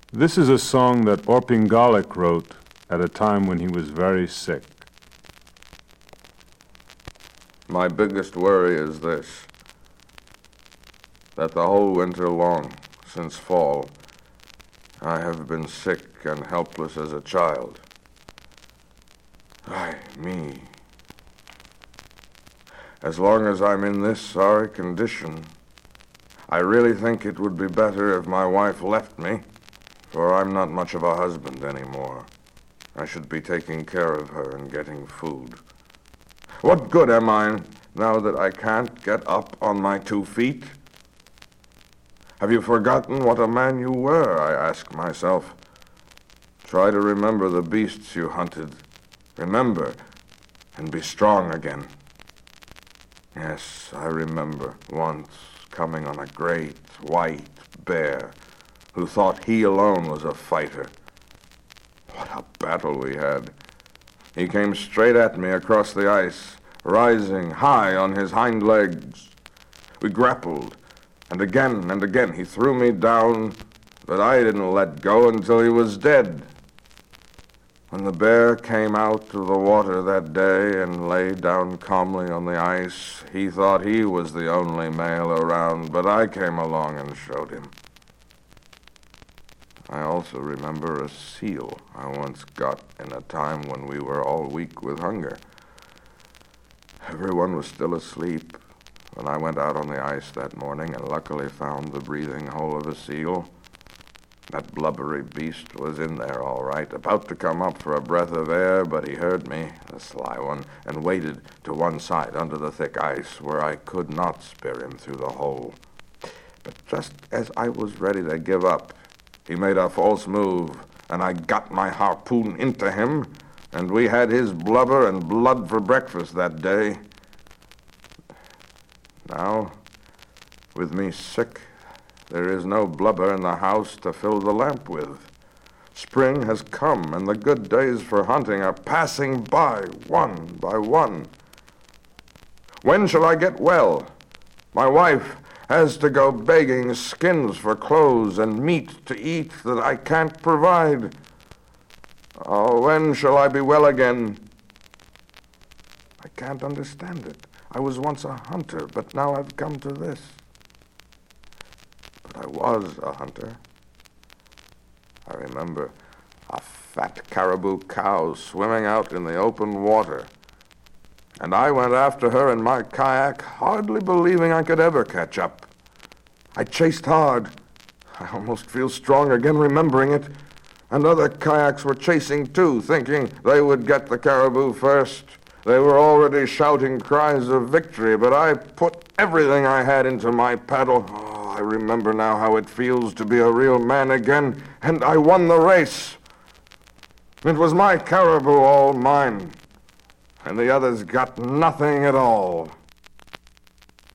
This is a song that Orpingalik wrote at a time when he was very sick. My biggest worry is this, that the whole winter long, since fall, I have been sick and helpless as a child. Ay, me. As long as I'm in this sorry condition, I really think it would be better if my wife left me, for I'm not much of a husband anymore. I should be taking care of her and getting food. What good am I now that I can't get up on my 2 feet? Have you forgotten what a man you were, I ask myself. Try to remember the beasts you hunted. Remember, and be strong again. Yes, I remember once coming on a great white bear who thought he alone was a fighter. What a battle we had. He came straight at me across the ice, rising high on his hind legs. We grappled, and again he threw me down, but I didn't let go until he was dead. When the bear came out of the water that day and lay down calmly on the ice, he thought he was the only male around, but I came along and showed him. I also remember a seal I once got in a time when we were all weak with hunger. Everyone was still asleep when I went out on the ice that morning and luckily found the breathing hole of a seal. That blubbery beast was in there all right, about to come up for a breath of air, but he heard me, the sly one, and waded to one side under the thick ice where I could not spear him through the hole. But just as I was ready to give up, he made a false move, and I got my harpoon into him, and we had his blubber and blood for breakfast that day. Now, with me sick, there is no blubber in the house to fill the lamp with. Spring has come, and the good days for hunting are passing by one. When shall I get well? My wife has to go begging skins for clothes and meat to eat that I can't provide. Oh, when shall I be well again? I can't understand it. I was once a hunter, but now I've come to this. But I was a hunter. I remember a fat caribou cow swimming out in the open water, and I went after her in my kayak, hardly believing I could ever catch up. I chased hard. I almost feel strong again remembering it. And other kayaks were chasing too, thinking they would get the caribou first. They were already shouting cries of victory, but I put everything I had into my paddle. Oh, I remember now how it feels to be a real man again, and I won the race. It was my caribou, all mine, and the others got nothing at all.